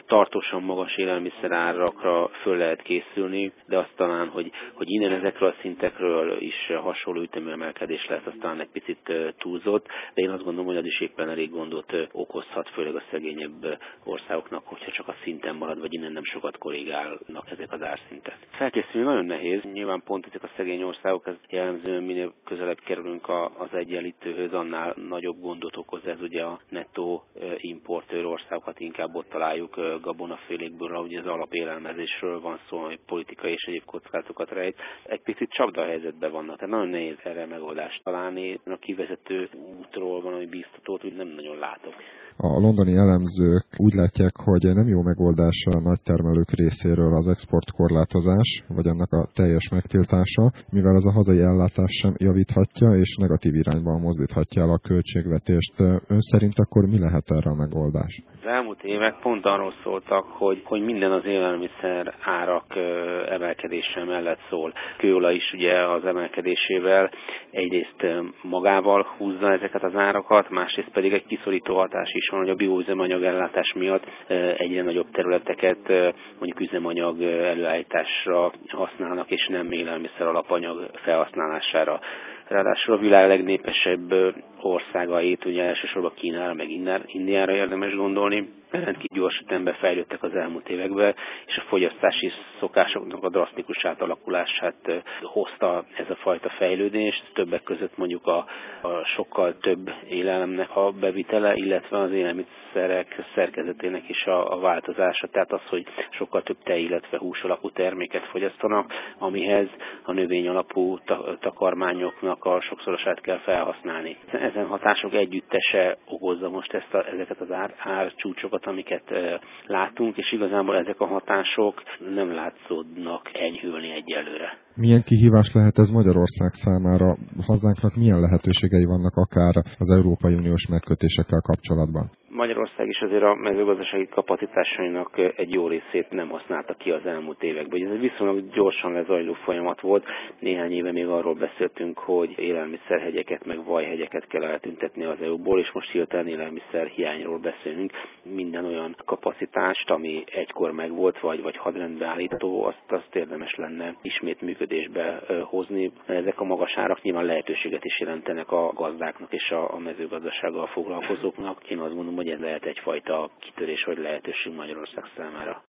tartósan magas élelmiszerárakra föl lehet készülni, de azt talán, hogy innen ezekről a szintekről is hasonló ütemű emelkedés lesz, az talán egy picit túlzott, de én azt gondolom, hogy az is éppen elég gondot okozhat, főleg a szegényebb országoknak, hogyha csak a szinten marad, vagy innen nem sokat korrigálnak ezek az árszintek. Felkészülni nagyon nehéz, nyilván pont ezek a szegény országok, ez jellemzően minél közelebb kerülünk az egyenlítőhöz, annál nagyobb gondot okoz ez ugye a nettó importőr országokat, inkább ott találjuk gabonafélékből, ahogy az alapélelmezésről van szó, hogy politikai és egyéb kockázatokat rejt. Egy picit csapdahelyzetben vannak, tehát nagyon nehéz erre megoldást találni. A kivezető útról van, ami biztatót, úgy nem nagyon látok. A londoni elemzők úgy látják, hogy nem jó megoldás a nagy termelők részéről az exportkorlátozás, vagy annak a teljes megtiltása, mivel ez a hazai ellátást sem javíthatja, és negatív irányban mozdíthatja el a költségvetést. Ön szerint akkor mi lehet erre a megoldás? Az elmúlt évek pont arról szóltak, hogy minden az élelmiszer árak emelkedése mellett szól. Kőolaj is ugye az emelkedésével egyrészt magával húzza ezeket az árakat, másrészt pedig egy kiszorító hatás is van, hogy a bioüzemanyag ellátás miatt egyre nagyobb területeket mondjuk üzemanyag előállításra használnak, és nem élelmiszer alapanyag felhasználására. Ráadásul a világ legnépesebb országait, ugye elsősorban Kínára, meg Indiára érdemes gondolni. Rendkívül gyors ütemben fejlődtek az elmúlt években, és a fogyasztási szokásoknak a drasztikus átalakulását hozta ez a fajta fejlődés. Többek között mondjuk a sokkal több élelemnek a bevitele, illetve az élelmiszerek szerkezetének is a változása. Tehát az, hogy sokkal több tej, illetve hús alapú terméket fogyasztanak, amihez a növény alapú takarmányoknak a sokszorosát kell felhasználni. Ezen hatások együttese okozza most ezeket az árcsúcsokat, amiket látunk, és igazából ezek a hatások nem látszódnak enyhülni egyelőre. Milyen kihívás lehet ez Magyarország számára? Hazánknak milyen lehetőségei vannak akár az Európai Uniós megkötésekkel kapcsolatban? Magyarország is azért a mezőgazdasági kapacitásainak egy jó részét nem használta ki az elmúlt években. Ez egy viszonylag gyorsan lezajló folyamat volt. Néhány éve még arról beszéltünk, hogy élelmiszerhegyeket meg vajhegyeket kell eltüntetni az EU-ból, és most hirtelen élelmiszer hiányról beszélünk. Minden olyan kapacitást, ami egykor megvolt, vagy hadrendbe állító, azt érdemes lenne ismét működésbe hozni. Ezek a magas árak nyilván lehetőséget is jelentenek a gazdáknak és a mezőgazdasággal foglalkozóknak. Én azt gondolom, hogy ez lehet egyfajta kitörés vagy lehetőség Magyarország számára.